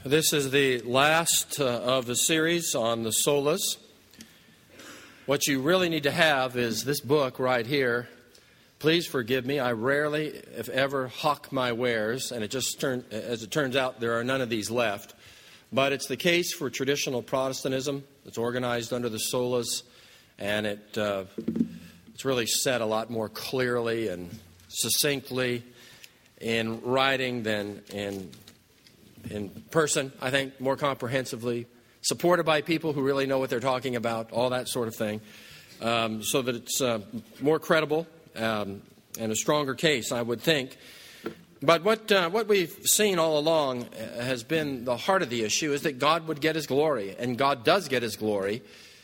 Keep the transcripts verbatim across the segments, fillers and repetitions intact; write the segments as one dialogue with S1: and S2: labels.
S1: This is the last uh, of the series on the solas. What you really need to have is this book right here. Please forgive me. I rarely, if ever, hawk my wares, and it just turned, as it turns out, there are none of these left. But it's the case for traditional Protestantism. It's organized under the solas, and it uh, it's really said a lot more clearly and succinctly in writing than in in person, I think, more comprehensively, supported by people who really know what they're talking about, all that sort of thing, um, so that it's uh, more credible um, and a stronger case, I would think. But what uh, what we've seen all along has been the heart of the issue, is that God would get His glory, and God does get His glory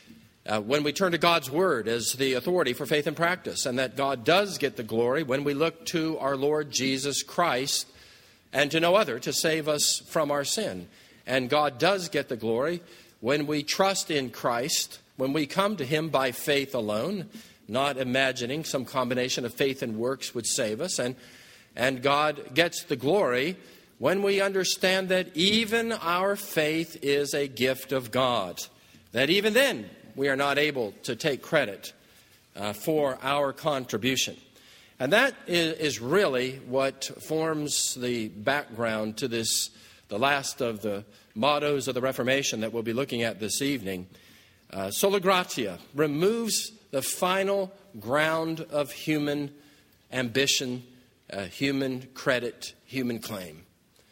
S1: uh, when we turn to God's Word as the authority for faith and practice, and that God does get the glory when we look to our Lord Jesus Christ and to no other to save us from our sin. And God does get the glory when we trust in Christ, when we come to Him by faith alone, not imagining some combination of faith and works would save us. And, and God gets the glory when we understand that even our faith is a gift of God, that even then we are not able to take credit uh, for our contribution. And that is really what forms the background to this, the last of the mottos of the Reformation that we'll be looking at this evening. Uh, Sola Gratia removes the final ground of human ambition, uh, human credit, human claim.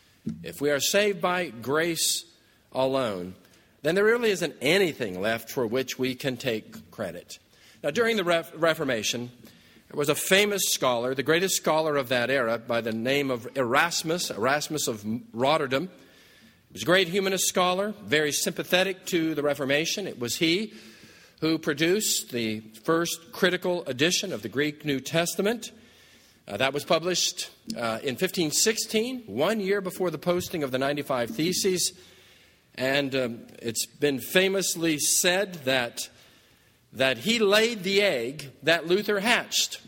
S1: If we are saved by grace alone, then there really isn't anything left for which we can take credit. Now, during the Re- Reformation, there was a famous scholar, the greatest scholar of that era, by the name of Erasmus, Erasmus of Rotterdam. He was a great humanist scholar, very sympathetic to the Reformation. It was he who produced the first critical edition of the Greek New Testament. Uh, that was published uh, in fifteen sixteen, one year before the posting of the ninety-five Theses. And um, it's been famously said that that he laid the egg that Luther hatched.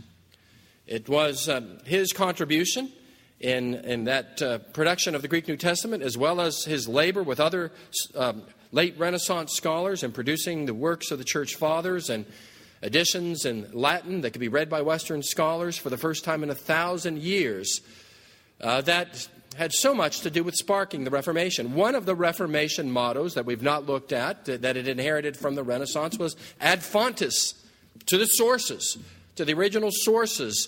S1: It was um, his contribution in, in that uh, production of the Greek New Testament, as well as his labor with other um, late Renaissance scholars in producing the works of the Church Fathers and editions in Latin that could be read by Western scholars for the first time in a thousand years, uh, that had so much to do with sparking the Reformation. One of the Reformation mottos that we've not looked at, that it inherited from the Renaissance, was ad fontes, to the sources, to the original sources,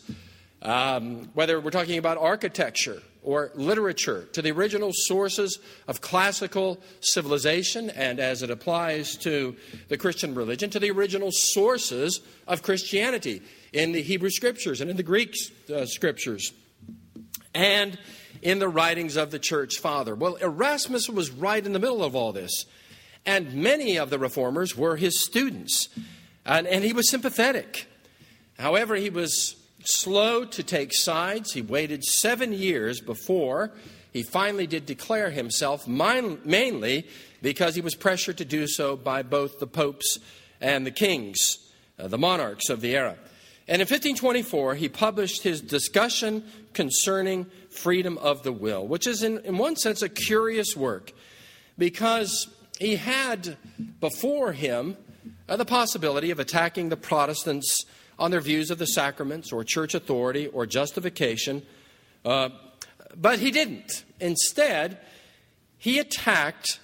S1: um, whether we're talking about architecture or literature, to the original sources of classical civilization, and as it applies to the Christian religion, to the original sources of Christianity in the Hebrew Scriptures and in the Greek uh, Scriptures, and in the writings of the Church Father. Well, Erasmus was right in the middle of all this. And many of the reformers were his students. And, and he was sympathetic. However, he was slow to take sides. He waited seven years before he finally did declare himself, mainly because he was pressured to do so by both the popes and the kings, uh, the monarchs of the era. And in fifteen twenty-four, he published his Discussion Concerning Freedom of the Will, which is in, in one sense a curious work, because he had before him uh, the possibility of attacking the Protestants on their views of the sacraments or church authority or justification, uh, but he didn't. Instead, he attacked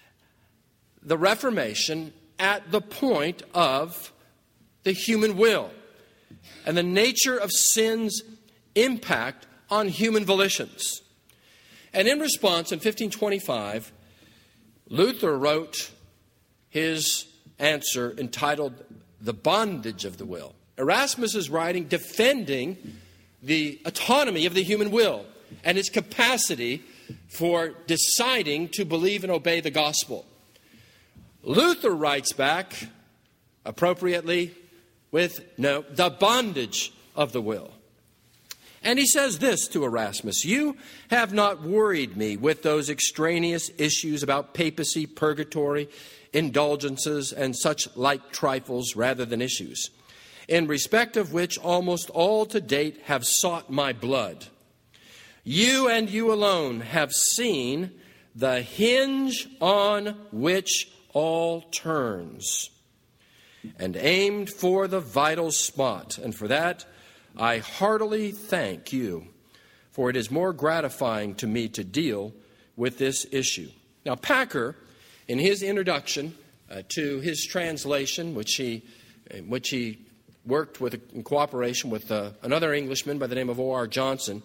S1: the Reformation at the point of the human will and the nature of sin's impact on human volitions. And in response, in fifteen twenty-five, Luther wrote his answer entitled The Bondage of the Will. Erasmus is writing defending the autonomy of the human will and its capacity for deciding to believe and obey the gospel. Luther writes back, appropriately, with, no, the bondage of the will. And he says this to Erasmus: "You have not worried me with those extraneous issues about papacy, purgatory, indulgences, and such like trifles rather than issues, in respect of which almost all to date have sought my blood. You and you alone have seen the hinge on which all turns, and aimed for the vital spot. And for that, I heartily thank you, for it is more gratifying to me to deal with this issue. Now, Packer, in his introduction uh, to his translation, which he, which he worked with in cooperation with uh, another Englishman by the name of O R Johnson,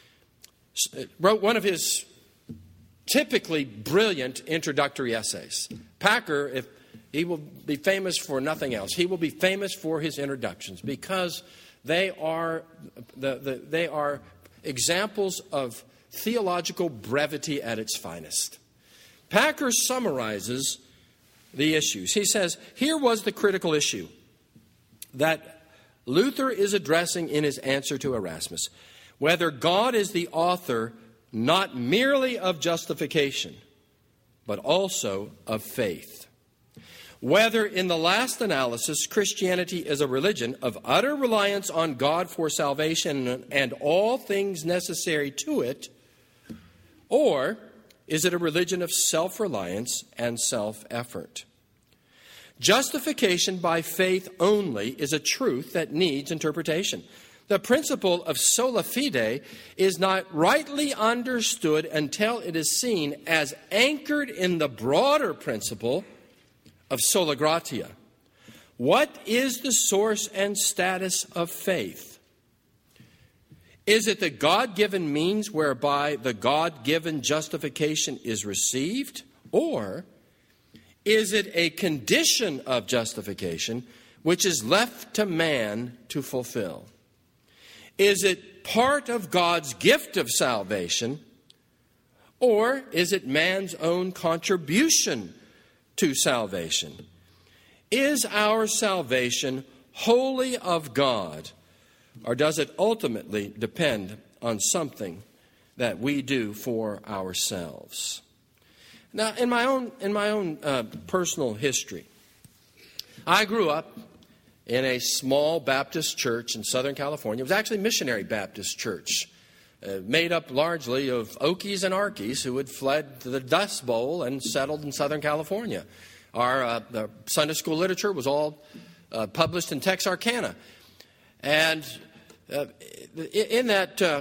S1: wrote one of his typically brilliant introductory essays. Packer, if he will be famous for nothing else, he will be famous for his introductions because they are the, the, they are examples of theological brevity at its finest. Packer summarizes the issues. He says, here was the critical issue that Luther is addressing in his answer to Erasmus: whether God is the author not merely of justification, but also of faith. Whether, in the last analysis, Christianity is a religion of utter reliance on God for salvation and all things necessary to it, or is it a religion of self-reliance and self-effort? Justification by faith only is a truth that needs interpretation. The principle of sola fide is not rightly understood until it is seen as anchored in the broader principle of sola gratia. What is the source and status of faith? Is it the God-given means whereby the God-given justification is received? Or is it a condition of justification which is left to man to fulfill? Is it part of God's gift of salvation, or is it man's own contribution to salvation? Is our salvation wholly of God, or does it ultimately depend on something that we do for ourselves? Now, in my own in my own uh, personal history, I grew up in a small Baptist church in Southern California. It was actually a missionary Baptist church, uh, made up largely of Okies and Arkies who had fled to the Dust Bowl and settled in Southern California. Our uh, the Sunday school literature was all uh, published in Texarkana. And uh, in that uh,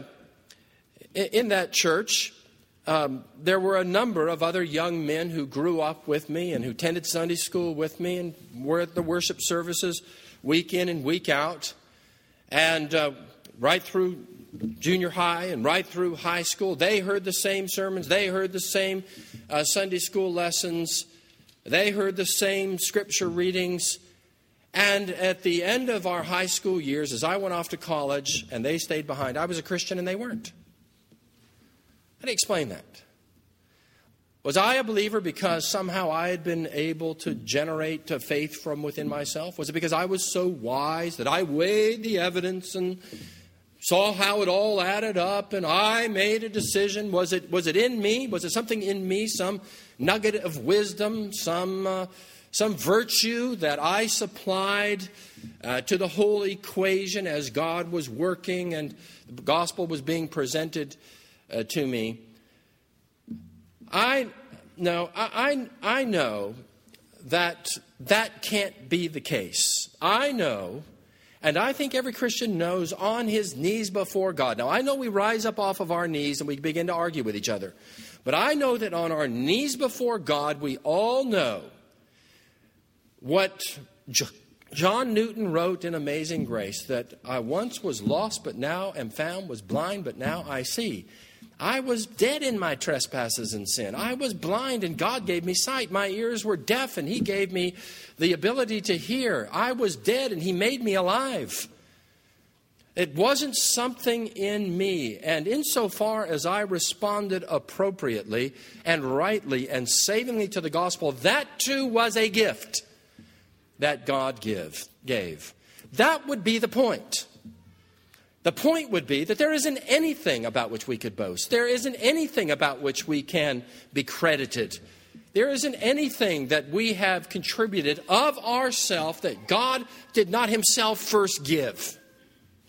S1: in that church, um, there were a number of other young men who grew up with me and who attended Sunday school with me and were at the worship services week in and week out, and uh, right through junior high and right through high school. They heard the same sermons. They heard the same uh, Sunday school lessons. They heard the same scripture readings. And at the end of our high school years, as I went off to college and they stayed behind, I was a Christian and they weren't. How do you explain that? Was I a believer because somehow I had been able to generate a faith from within myself? Was it because I was so wise that I weighed the evidence and saw how it all added up and I made a decision? Was it was it in me? Was it something in me, some nugget of wisdom, some uh, some virtue that I supplied uh, to the whole equation as God was working and the gospel was being presented uh, to me? I no, I, I I know that that can't be the case. I know, and I think every Christian knows, on his knees before God. Now, I know we rise up off of our knees and we begin to argue with each other. But I know that on our knees before God, we all know what John Newton wrote in Amazing Grace, that I once was lost, but now am found, was blind, but now I see. I was dead in my trespasses and sin. I was blind and God gave me sight. My ears were deaf and He gave me the ability to hear. I was dead and He made me alive. It wasn't something in me. And insofar as I responded appropriately and rightly and savingly to the gospel, that too was a gift that God give, gave. That would be the point. The point would be that there isn't anything about which we could boast. There isn't anything about which we can be credited. There isn't anything that we have contributed of ourselves that God did not Himself first give.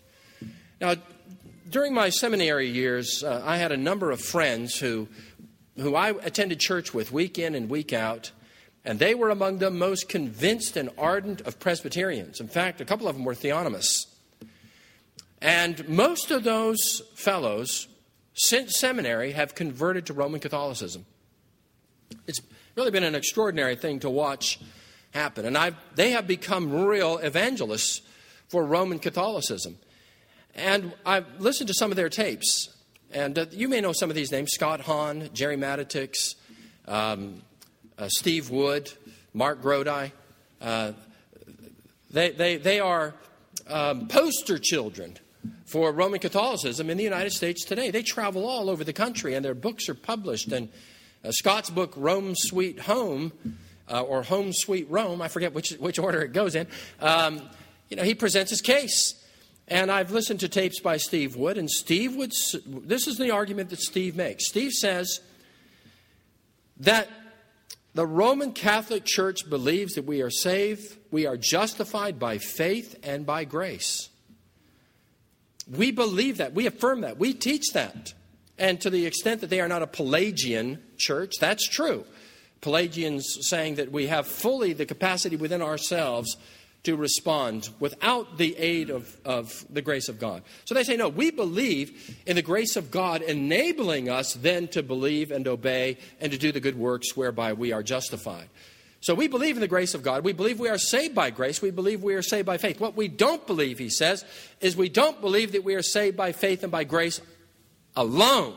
S1: Now, during my seminary years, uh, I had a number of friends who who I attended church with week in and week out, and they were among the most convinced and ardent of Presbyterians. In fact, a couple of them were theonomists. And most of those fellows, since seminary, have converted to Roman Catholicism. It's really been an extraordinary thing to watch happen. And I've, they have become real evangelists for Roman Catholicism. And I've listened to some of their tapes. And uh, you may know some of these names: Scott Hahn, Jerry Matitix, um, uh, Steve Wood, Mark Grodi. Uh, they, they, they are um, poster children for Roman Catholicism in the United States today. They travel all over the country, and their books are published. And uh, Scott's book, Rome Sweet Home, uh, or Home Sweet Rome, I forget which, which order it goes in, um, you know, he presents his case. And I've listened to tapes by Steve Wood, and Steve Wood, this is the argument that Steve makes. Steve says that the Roman Catholic Church believes that we are saved, we are justified by faith and by grace. We believe that. We affirm that. We teach that. And to the extent that they are not a Pelagian church, that's true. Pelagians saying that we have fully the capacity within ourselves to respond without the aid of, of the grace of God. So they say, no, we believe in the grace of God enabling us then to believe and obey and to do the good works whereby we are justified. So we believe in the grace of God. We believe we are saved by grace. We believe we are saved by faith. What we don't believe, he says, is we don't believe that we are saved by faith and by grace alone.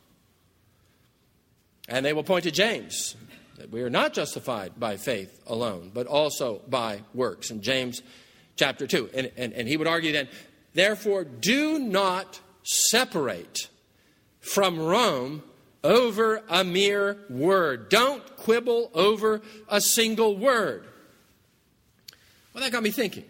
S1: And they will point to James, that we are not justified by faith alone, but also by works. In James chapter two. And, and, and he would argue then, therefore, do not separate from Rome over a mere word. Don't quibble over a single word. Well, that got me thinking.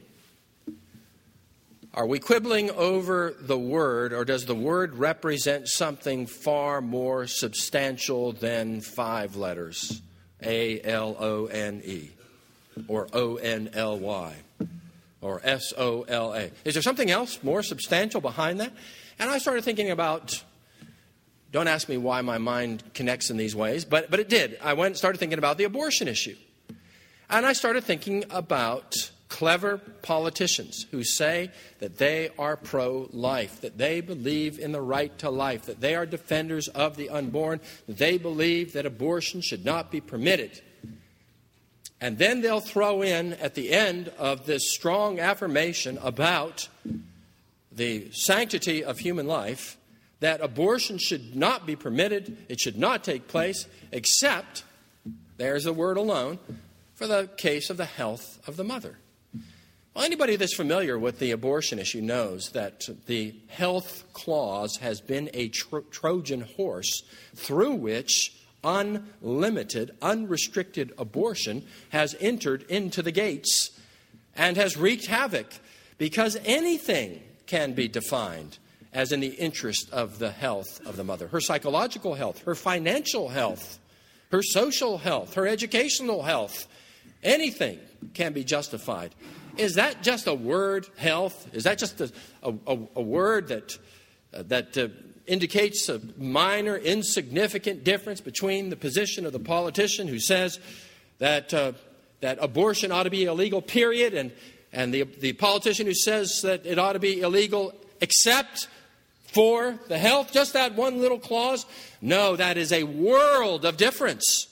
S1: Are we quibbling over the word, or does the word represent something far more substantial than five letters? A L O N E, or O N L Y, or S O L A. Is there something else more substantial behind that? And I started thinking about, don't ask me why my mind connects in these ways, but, but it did. I went and started thinking about the abortion issue. And I started thinking about clever politicians who say that they are pro-life, that they believe in the right to life, that they are defenders of the unborn, that they believe that abortion should not be permitted. And then they'll throw in at the end of this strong affirmation about the sanctity of human life that abortion should not be permitted, it should not take place, except, there's the word alone, for the case of the health of the mother. Well, anybody that's familiar with the abortion issue knows that the health clause has been a tro- Trojan horse through which unlimited, unrestricted abortion has entered into the gates and has wreaked havoc, because anything can be defined as in the interest of the health of the mother. Her psychological health, her financial health, her social health, her educational health, anything can be justified. Is that just a word, health? Is that just a, a, a word that, uh, that uh, indicates a minor, insignificant difference between the position of the politician who says that, uh, that abortion ought to be illegal, period, and, and the, the politician who says that it ought to be illegal except for the health? Just that one little clause? No, that is a world of difference.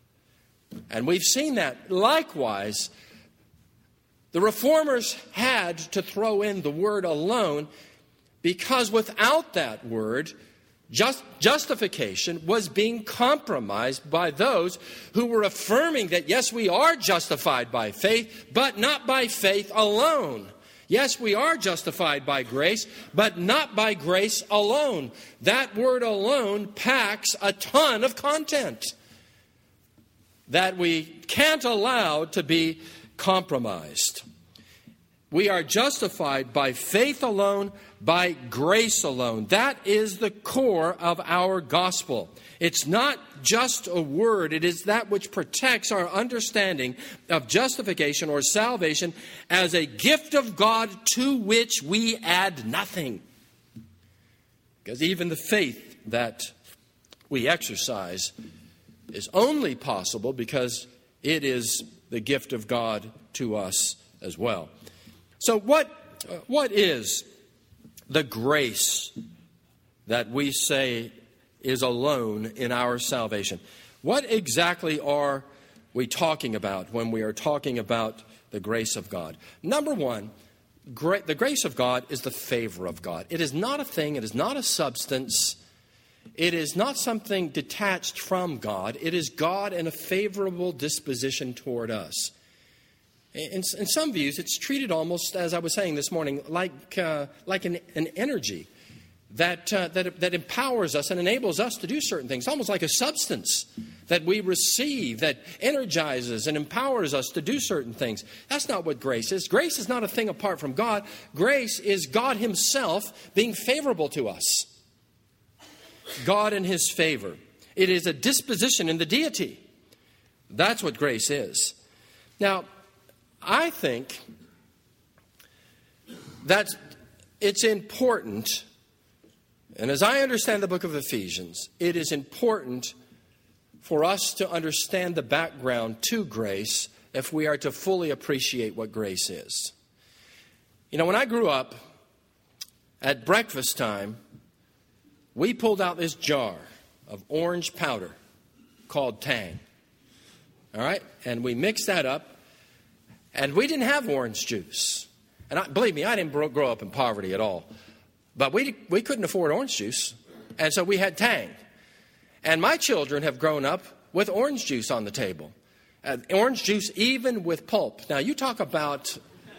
S1: And we've seen that. Likewise, the reformers had to throw in the word alone, because without that word, just, justification was being compromised by those who were affirming that, yes, we are justified by faith, but not by faith alone. Yes, we are justified by grace, but not by grace alone. That word alone packs a ton of content that we can't allow to be compromised. We are justified by faith alone, by grace alone. That is the core of our gospel. It's not just a word. It is that which protects our understanding of justification or salvation as a gift of God to which we add nothing. Because even the faith that we exercise is only possible because it is the gift of God to us as well. So what, uh, what is the grace that we say is alone in our salvation? What exactly are we talking about when we are talking about the grace of God? Number one, gra- the grace of God is the favor of God. It is not a thing. It is not a substance. It is not something detached from God. It is God in a favorable disposition toward us. In, in some views, it's treated almost, as I was saying this morning, like uh, like an, an energy that, uh, that that empowers us and enables us to do certain things. Almost like a substance that we receive that energizes and empowers us to do certain things. That's not what grace is. Grace is not a thing apart from God. Grace is God Himself being favorable to us. God in His favor. It is a disposition in the deity. That's what grace is. Now, I think that it's important, and as I understand the book of Ephesians, it is important for us to understand the background to grace if we are to fully appreciate what grace is. You know, when I grew up, at breakfast time, we pulled out this jar of orange powder called Tang. All right? And we mixed that up. And we didn't have orange juice. And I, believe me, I didn't grow up in poverty at all. But we we couldn't afford orange juice. And so we had Tang. And my children have grown up with orange juice on the table. Uh, orange juice even with pulp. Now, you talk about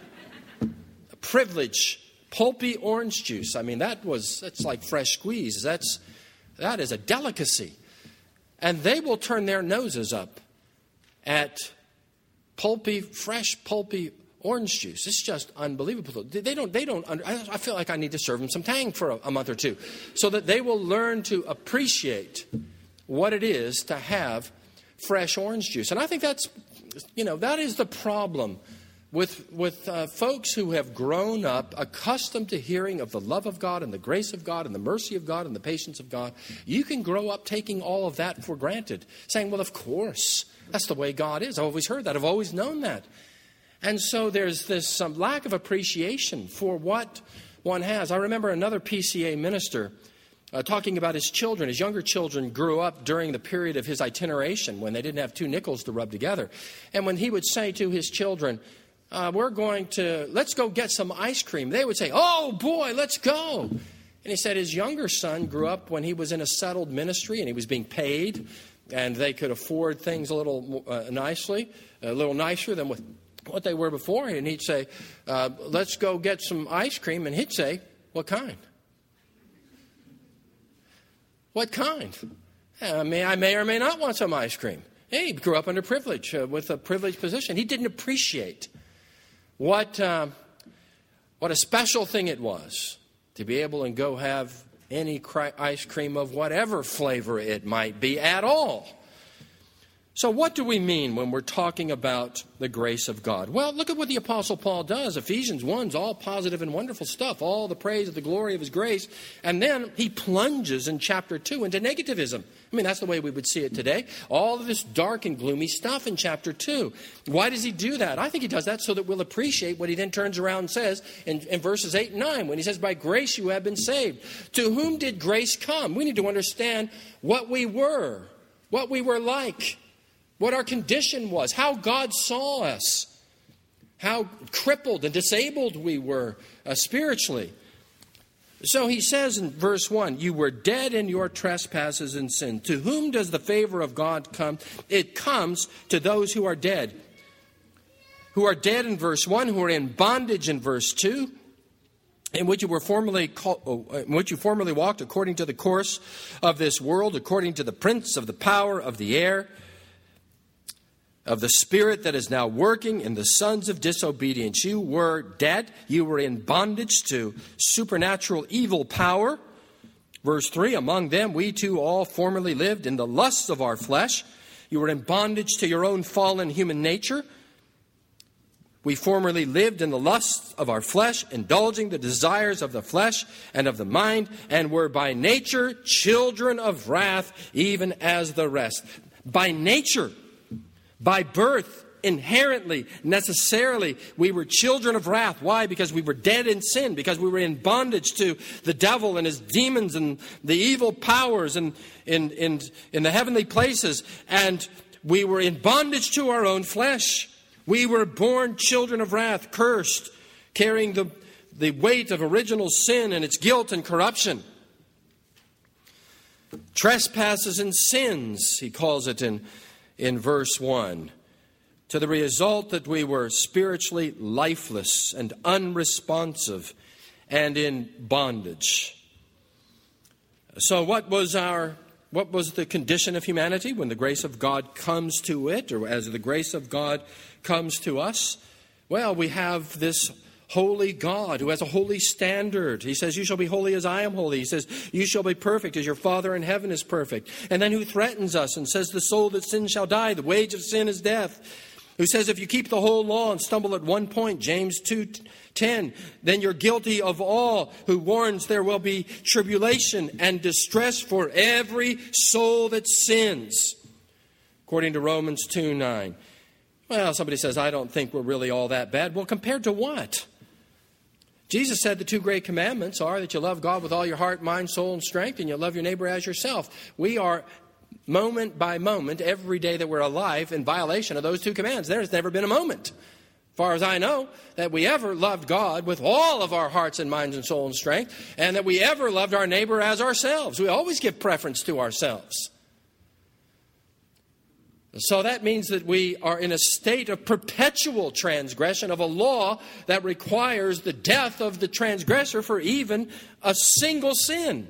S1: privilege, pulpy orange juice. I mean, that was, that's like fresh squeeze. That's, that is a delicacy. And they will turn their noses up at pulpy, fresh, pulpy orange juice. It's just unbelievable. They don't, they don't, under, I feel like I need to serve them some Tang for a, a month or two so that they will learn to appreciate what it is to have fresh orange juice. And I think that's, you know, that is the problem with, with uh, folks who have grown up accustomed to hearing of the love of God and the grace of God and the mercy of God and the patience of God. You can grow up taking all of that for granted, saying, well, of course, that's the way God is. I've always heard that. I've always known that. And so there's this um, lack of appreciation for what one has. I remember another P C A minister uh, talking about his children. His younger children grew up during the period of his itineration when they didn't have two nickels to rub together. And when he would say to his children, uh, we're going to, let's go get some ice cream, they would say, oh boy, let's go. And he said his younger son grew up when he was in a settled ministry and he was being paid and they could afford things a little uh, nicely, a little nicer than what, what they were before. And he'd say, uh, let's go get some ice cream. And he'd say, what kind? What kind? I mean, I may or may not want some ice cream. Hey, he grew up under privilege, uh, with a privileged position. He didn't appreciate what, uh, what a special thing it was to be able to go have any cri- ice cream of whatever flavor it might be at all. So what do we mean when we're talking about the grace of God? Well, look at what the Apostle Paul does. Ephesians one is all positive and wonderful stuff, all the praise of the glory of His grace. And then he plunges in chapter two into negativism. I mean, that's the way we would see it today. All of this dark and gloomy stuff in chapter two. Why does he do that? I think he does that so that we'll appreciate what he then turns around and says in, in verses eight and nine when he says, by grace you have been saved. To whom did grace come? We need to understand what we were, what we were like, what our condition was, how God saw us, how crippled and disabled we were uh, spiritually. So he says in verse one, you were dead in your trespasses and sin. To whom does the favor of God come? It comes to those who are dead. Who are dead in verse one, who are in bondage in verse two, in which you were formerly called, in which you formerly walked according to the course of this world, according to the prince of the power of the air, of the spirit that is now working in the sons of disobedience. You were dead. You were in bondage to supernatural evil power. Verse three, among them we too all formerly lived in the lusts of our flesh. You were in bondage to your own fallen human nature, We formerly lived in the lusts of our flesh, indulging the desires of the flesh and of the mind, and were by nature children of wrath, even as the rest. By nature, by birth, inherently, necessarily, we were children of wrath. Why? Because we were dead in sin, because we were in bondage to the devil and his demons and the evil powers and in, in, in the heavenly places. And we were in bondage to our own flesh. We were born children of wrath, cursed, carrying the, the weight of original sin and its guilt and corruption. Trespasses and sins, he calls it in, in verse one, to the result that we were spiritually lifeless and unresponsive and in bondage. So what was our what was the condition of humanity when the grace of God comes to it, or as the grace of God comes to us? Well, we have this holy God who has a holy standard. He says, you shall be holy as I am holy. He says, you shall be perfect as your Father in heaven is perfect. And then who threatens us and says, the soul that sins shall die. The wage of sin is death. Who says, if you keep the whole law and stumble at one point, James two ten, then you're guilty of all. Who warns there will be tribulation and distress for every soul that sins, according to Romans two nine. Well, somebody says, I don't think we're really all that bad. Well, compared to what? Jesus said the two great commandments are that you love God with all your heart, mind, soul, and strength, and you love your neighbor as yourself. We are moment by moment, every day that we're alive, in violation of those two commands. There's never been a moment, as far as I know, that we ever loved God with all of our hearts and minds and soul and strength, and that we ever loved our neighbor as ourselves. We always give preference to ourselves. So that means that we are in a state of perpetual transgression of a law that requires the death of the transgressor for even a single sin.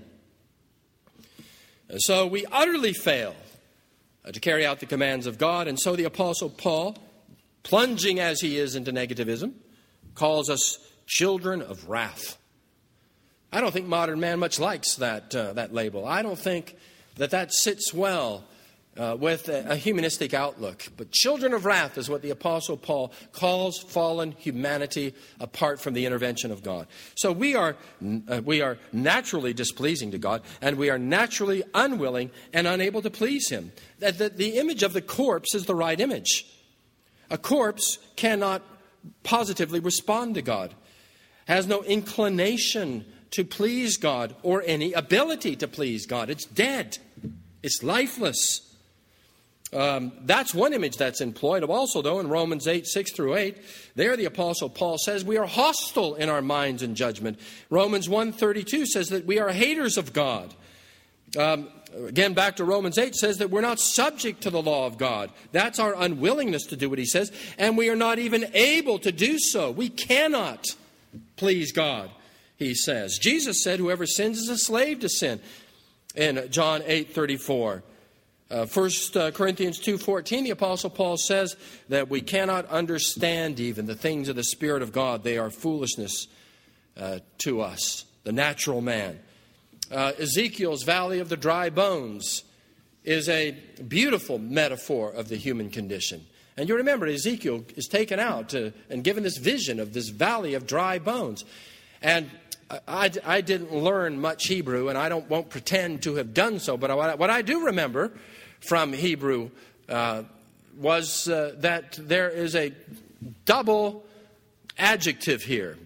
S1: So we utterly fail to carry out the commands of God. And so the Apostle Paul, plunging as he is into negativism, calls us children of wrath. I don't think modern man much likes that, uh, that label. I don't think that that sits well Uh, with a, a humanistic outlook. But children of wrath is what the Apostle Paul calls fallen humanity apart from the intervention of God. So we are, uh, we are naturally displeasing to God, and we are naturally unwilling and unable to please Him. That the, the image of the corpse is the right image. A corpse cannot positively respond to God, has no inclination to please God or any ability to please God. It's dead. It's lifeless. Um, that's one image that's employed. Also, though, in Romans eight, six through eight, there the Apostle Paul says we are hostile in our minds and judgment. Romans one thirty-two says that we are haters of God. Um, again, back to Romans eight, says that we're not subject to the law of God. That's our unwillingness to do what he says, and we are not even able to do so. We cannot please God, he says. Jesus said whoever sins is a slave to sin in John eight thirty-four. Uh, First Corinthians two fourteen, the Apostle Paul says that we cannot understand even the things of the Spirit of God. They are foolishness uh, to us, the natural man. Uh, Ezekiel's Valley of the Dry Bones is a beautiful metaphor of the human condition. And you remember, Ezekiel is taken out to, and given this vision of this valley of dry bones. And I, I didn't learn much Hebrew, and I don't won't pretend to have done so. But what I, what I do remember from Hebrew uh, was uh, that there is a double adjective here,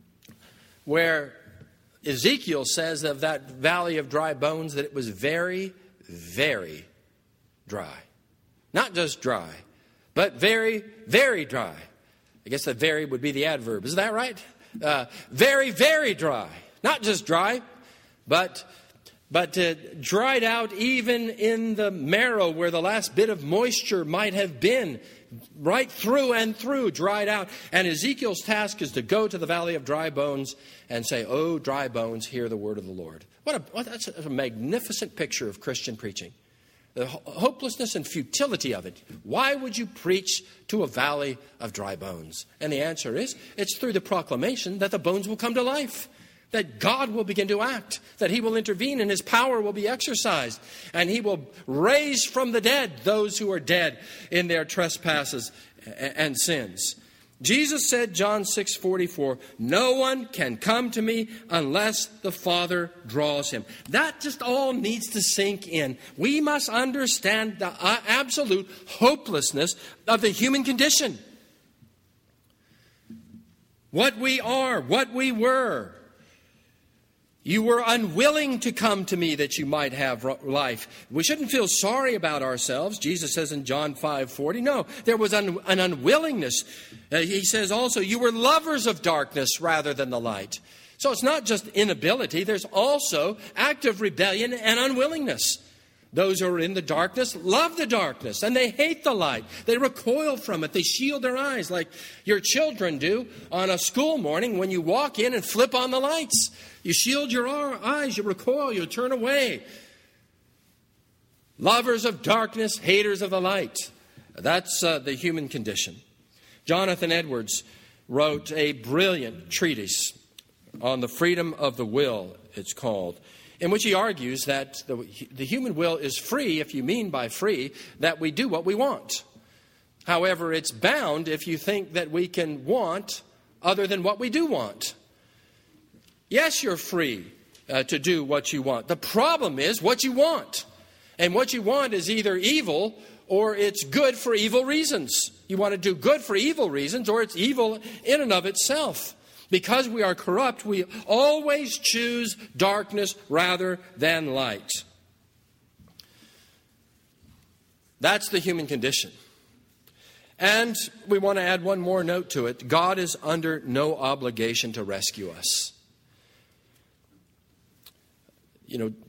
S1: where Ezekiel says of that valley of dry bones that it was very, very dry. Not just dry, but very, very dry. I guess that very would be the adverb. Is that right? Uh, very, very dry. Not just dry, but but uh, dried out even in the marrow where the last bit of moisture might have been. Right through and through, dried out. And Ezekiel's task is to go to the valley of dry bones and say, "Oh, dry bones, hear the word of the Lord." What a, what, that's a, a magnificent picture of Christian preaching. The ho- hopelessness and futility of it. Why would you preach to a valley of dry bones? And the answer is, it's through the proclamation that the bones will come to life. That God will begin to act, that he will intervene and his power will be exercised, and he will raise from the dead those who are dead in their trespasses and sins. Jesus said, John six forty-four, no one can come to me unless the Father draws him. That just all needs to sink in. We must understand the absolute hopelessness of the human condition. What we are, what we were. You were unwilling to come to me that you might have life. We shouldn't feel sorry about ourselves. Jesus says in John five forty, no, there was un, an unwillingness. Uh, he says also, you were lovers of darkness rather than the light. So it's not just inability. There's also active rebellion and unwillingness. Those who are in the darkness love the darkness, and they hate the light. They recoil from it. They shield their eyes like your children do on a school morning when you walk in and flip on the lights. You shield your eyes, you recoil, you turn away. Lovers of darkness, haters of the light. That's uh, the human condition. Jonathan Edwards wrote a brilliant treatise on the freedom of the will, it's called, in which he argues that the, the human will is free, if you mean by free, that we do what we want. However, it's bound if you think that we can want other than what we do want. Yes, you're free uh, to do what you want. The problem is what you want. And what you want is either evil or it's good for evil reasons. You want to do good for evil reasons, or it's evil in and of itself. Because we are corrupt, we always choose darkness rather than light. That's the human condition. And we want to add one more note to it. God is under no obligation to rescue us. You know,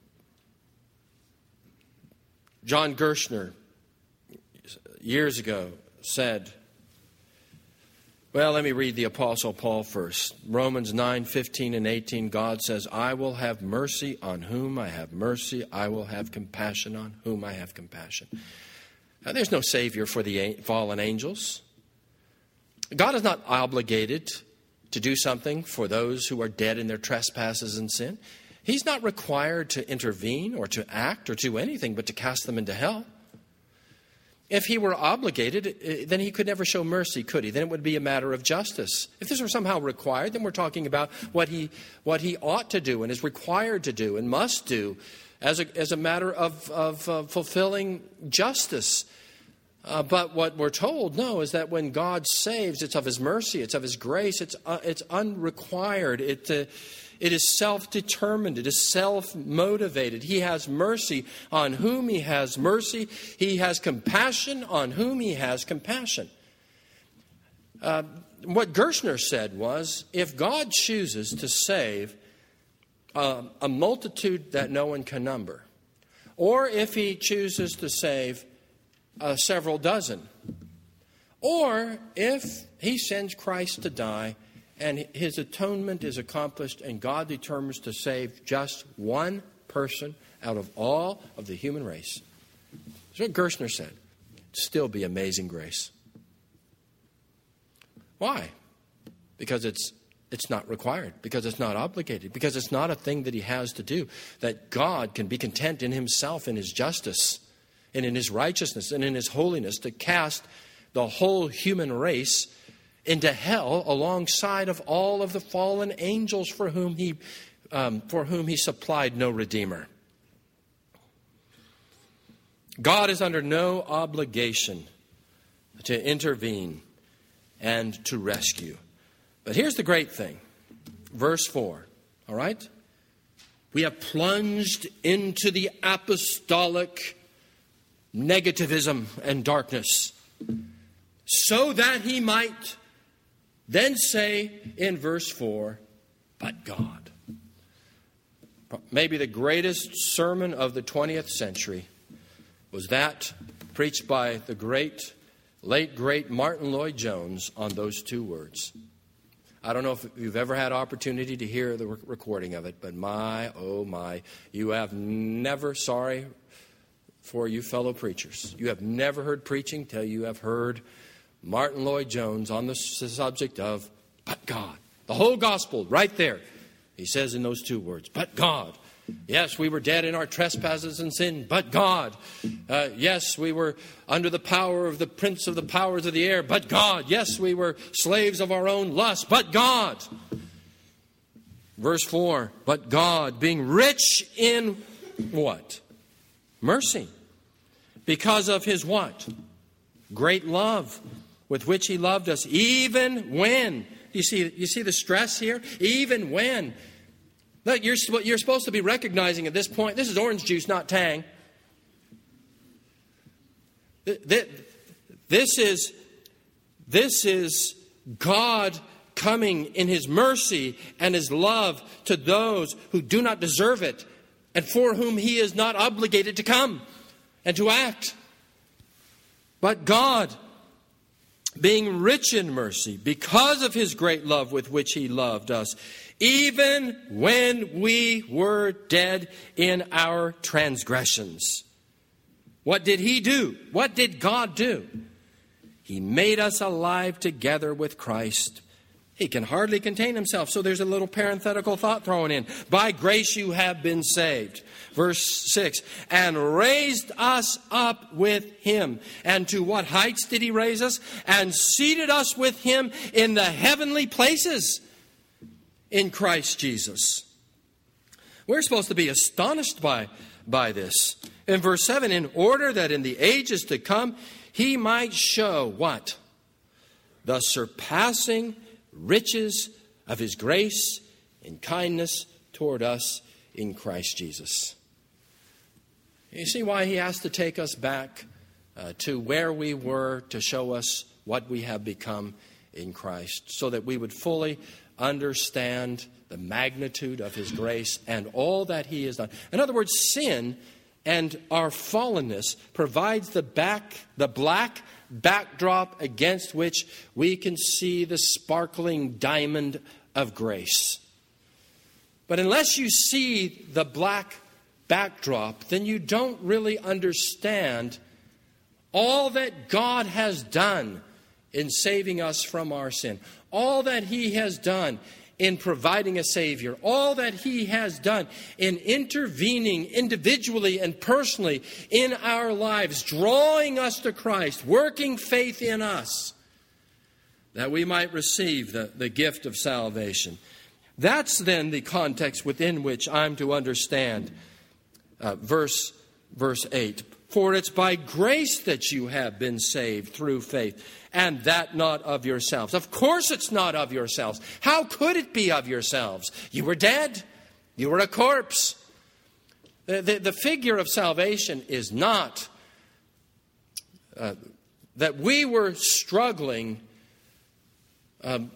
S1: John Gershner years ago said, well, let me read the Apostle Paul first. Romans nine fifteen and eighteen, God says, I will have mercy on whom I have mercy. I will have compassion on whom I have compassion. Now, there's no Savior for the fallen angels. God is not obligated to do something for those who are dead in their trespasses and sin. He's not required to intervene or to act or do anything but to cast them into hell. If he were obligated, then he could never show mercy, could he? Then it would be a matter of justice. If this were somehow required, then we're talking about what he what he ought to do and is required to do and must do as a, as a matter of, of uh, fulfilling justice. Uh, but what we're told, no, is that when God saves, it's of his mercy, it's of his grace, it's uh, it's unrequired, it uh, it is self-determined, it is self-motivated. He has mercy on whom he has mercy. He has compassion on whom he has compassion. Uh, what Gershner said was, if God chooses to save uh, a multitude that no one can number, or if he chooses to save Uh, several dozen. Or if he sends Christ to die and his atonement is accomplished and God determines to save just one person out of all of the human race. That's what Gershner said. It'd still be amazing grace. Why? Because it's it's not required. Because it's not obligated. Because it's not a thing that he has to do. That God can be content in himself, in his justice, and in his righteousness and in his holiness to cast the whole human race into hell alongside of all of the fallen angels for whom he um, for whom he supplied no redeemer. God is under no obligation to intervene and to rescue. But here's the great thing. Verse four, all right? We have plunged into the apostolic negativism and darkness, so that he might then say in verse four, but God. Maybe the greatest sermon of the twentieth century was that preached by the great, late great Martin Lloyd-Jones on those two words. I don't know if you've ever had opportunity to hear the recording of it, but my, oh my, you have never, sorry for you fellow preachers, you have never heard preaching till you have heard Martin Lloyd-Jones on the subject of, but God. The whole gospel right there. He says in those two words, but God. Yes, we were dead in our trespasses and sin, but God. Uh, yes, we were under the power of the prince of the powers of the air, but God. Yes, we were slaves of our own lust, but God. Verse four, but God, being rich in what? Mercy. Because of his what? Great love with which he loved us, even when. You see, you see the stress here? Even when. Look, you're, you're supposed to be recognizing at this point, this is orange juice, not Tang. This is, this is God coming in his mercy and his love to those who do not deserve it and for whom he is not obligated to come and to act. But God, being rich in mercy, because of his great love with which he loved us, even when we were dead in our transgressions. What did he do? What did God do? He made us alive together with Christ. He can hardly contain himself, so there's a little parenthetical thought thrown in. By grace you have been saved. Verse six, and raised us up with him. And to what heights did he raise us? And seated us with him in the heavenly places in Christ Jesus. We're supposed to be astonished by, by this. In verse seven, in order that in the ages to come he might show what? The surpassing riches of his grace and kindness toward us in Christ Jesus. You see why he has to take us back uh, to where we were to show us what we have become in Christ, so that we would fully understand the magnitude of his grace and all that he has done. In other words, sin and our fallenness provides the back, the black backdrop against which we can see the sparkling diamond of grace. But unless you see the black backdrop, then you don't really understand all that God has done in saving us from our sin, all that he has done in providing a Savior, all that he has done in intervening individually and personally in our lives, drawing us to Christ, working faith in us, that we might receive the, the gift of salvation. That's then the context within which I'm to understand uh, verse, verse eight. For it's by grace that you have been saved through faith, and that not of yourselves. Of course it's not of yourselves. How could it be of yourselves? You were dead. You were a corpse. The, the, the figure of salvation is not uh, that we were struggling, um,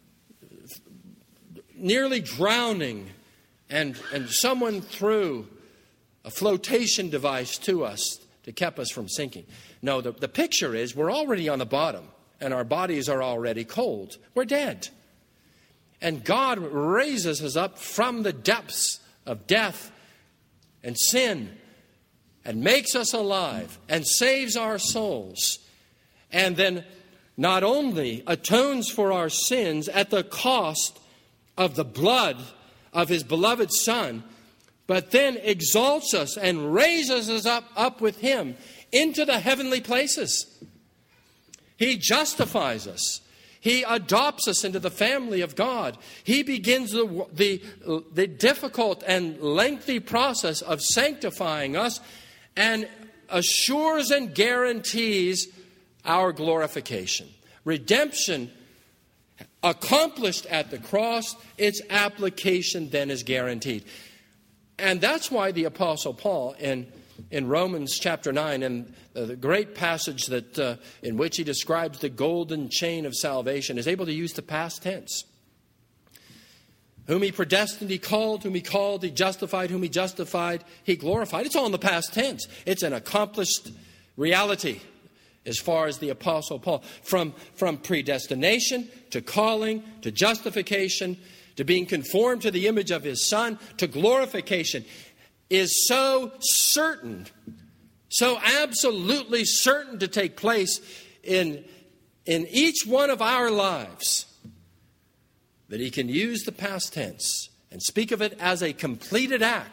S1: nearly drowning, and, and someone threw a flotation device to us to keep us from sinking. No, the, the picture is we're already on the bottom and our bodies are already cold. We're dead. And God raises us up from the depths of death and sin and makes us alive and saves our souls. And then not only atones for our sins at the cost of the blood of his beloved Son, but then exalts us and raises us up, up with him into the heavenly places. He justifies us. He adopts us into the family of God. He begins the, the, the difficult and lengthy process of sanctifying us and assures and guarantees our glorification. Redemption accomplished at the cross, its application then is guaranteed. And that's why the Apostle Paul in, in Romans chapter nine, and the great passage that uh, in which he describes the golden chain of salvation, is able to use the past tense. Whom he predestined, he called. Whom he called, he justified. Whom he justified, he glorified. It's all in the past tense. It's an accomplished reality as far as the Apostle Paul. From, from predestination to calling to justification to being conformed to the image of his Son, to glorification, is so certain, so absolutely certain to take place in, in each one of our lives, that he can use the past tense and speak of it as a completed act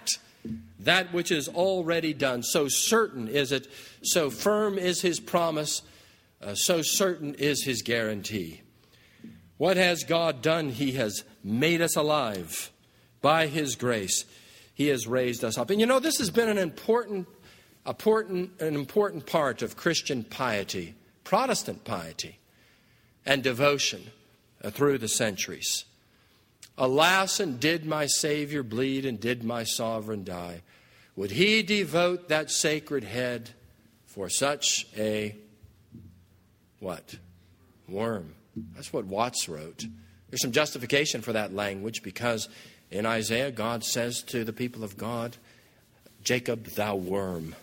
S1: that which is already done. So certain is it, so firm is his promise, uh, so certain is his guarantee. What has God done? He has made us alive by his grace. He has raised us up. And you know, this has been an important, important, an important part of Christian piety, Protestant piety, and devotion uh, through the centuries. Alas, and did my Savior bleed, and did my sovereign die? Would he devote that sacred head for such a, what? Worm. That's what Watts wrote. There's some justification for that language, because in Isaiah, God says to the people of God, Jacob, thou worm.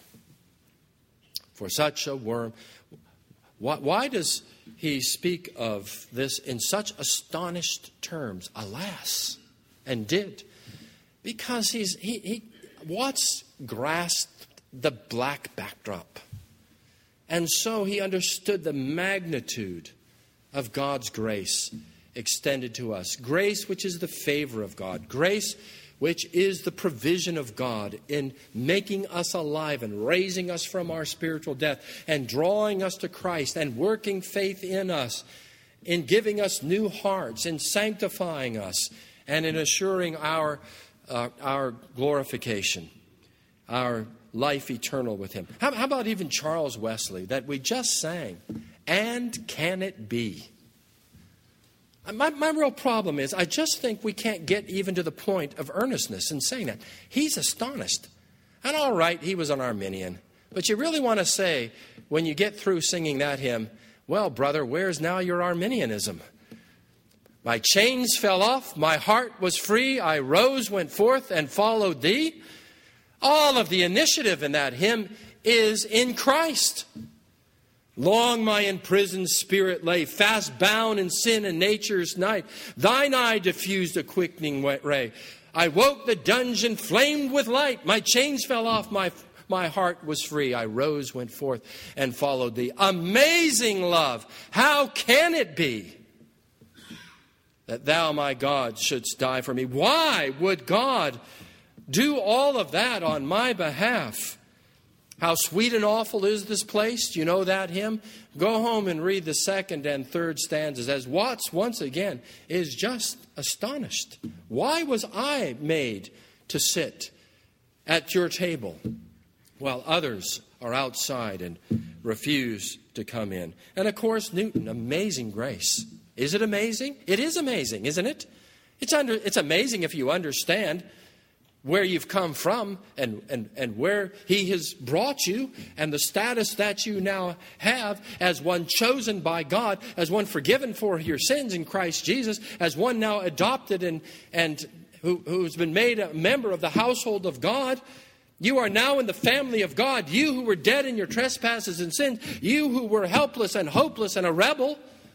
S1: For such a worm. Why, why does he speak of this in such astonished terms? Alas, and did. Because he's he, he Watts grasped the black backdrop. And so he understood the magnitude of God's grace extended to us. Grace which is the favor of God. Grace which is the provision of God in making us alive and raising us from our spiritual death and drawing us to Christ and working faith in us, in giving us new hearts, in sanctifying us, and in assuring our, uh, our glorification, our life eternal with him. How, how about even Charles Wesley that we just sang, and can it be? My, my real problem is I just think we can't get even to the point of earnestness in saying that. He's astonished. And all right, he was an Arminian. But you really want to say, when you get through singing that hymn, well, brother, where's now your Arminianism? My chains fell off, my heart was free, I rose, went forth, and followed thee. All of the initiative in that hymn is in Christ. Long my imprisoned spirit lay, fast bound in sin and nature's night. Thine eye diffused a quickening ray. I woke, the dungeon flamed with light. My chains fell off, my, my heart was free. I rose, went forth, and followed thee. Amazing love! How can it be that thou, my God, shouldst die for me? Why would God do all of that on my behalf? How sweet and awful is this place? Do you know that hymn? Go home and read the second and third stanzas, as Watts, once again, is just astonished. Why was I made to sit at your table while others are outside and refuse to come in? And of course, Newton, amazing grace. Is it amazing? It is amazing, isn't it? It's under, it's amazing if you understand where you've come from and, and, and where he has brought you and the status that you now have as one chosen by God, as one forgiven for your sins in Christ Jesus, as one now adopted and, and who, who's been made a member of the household of God. You are now in the family of God. You who were dead in your trespasses and sins. You who were helpless and hopeless and a rebel.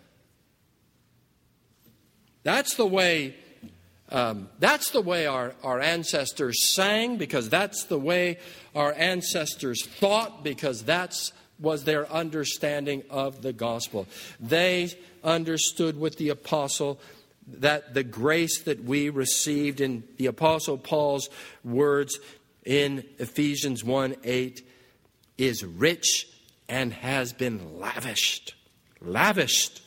S1: That's the way Um, that's the way our, our ancestors sang, because that's the way our ancestors thought, because that was their understanding of the gospel. They understood with the apostle that the grace that we received in the apostle Paul's words in Ephesians one eight is rich and has been lavished, lavished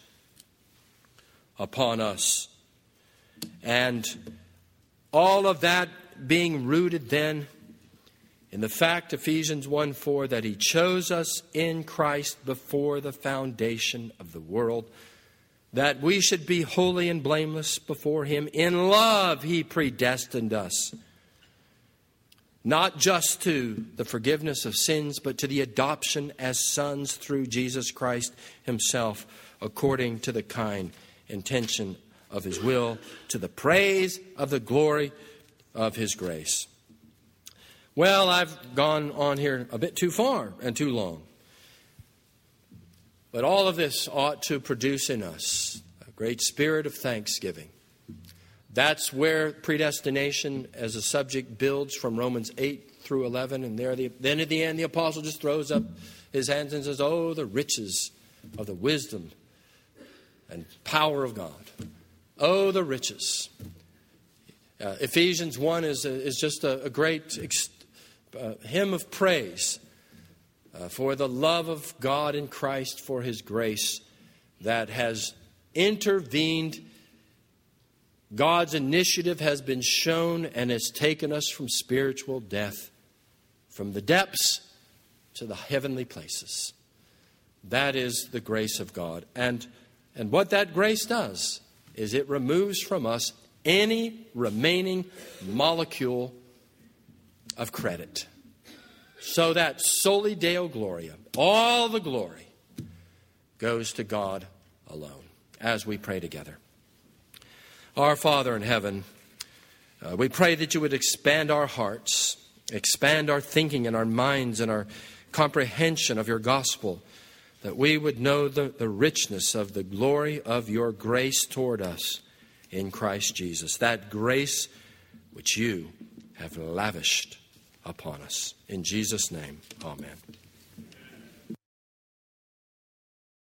S1: upon us. And all of that being rooted then in the fact, Ephesians one four, that he chose us in Christ before the foundation of the world, that we should be holy and blameless before him. In love he predestined us, not just to the forgiveness of sins, but to the adoption as sons through Jesus Christ himself, according to the kind intention of his will, to the praise of the glory of his grace. Well, I've gone on here a bit too far and too long. But all of this ought to produce in us a great spirit of thanksgiving. That's where predestination as a subject builds from Romans eight through eleven. And there, the, then at the end, the apostle just throws up his hands and says, oh, the riches of the wisdom and power of God. Oh, the riches. Uh, Ephesians one is, a, is just a, a great ex, uh, hymn of praise uh, for the love of God in Christ, for His grace that has intervened. God's initiative has been shown and has taken us from spiritual death, from the depths to the heavenly places. That is the grace of God. And, and what that grace does is it removes from us any remaining molecule of credit. So that soli Deo Gloria, all the glory, goes to God alone. As we pray together. Our Father in heaven, uh, we pray that you would expand our hearts, expand our thinking and our minds and our comprehension of your gospel, that we would know the, the richness of the glory of your grace toward us in Christ Jesus, that grace which you have lavished upon us. In Jesus' name, amen.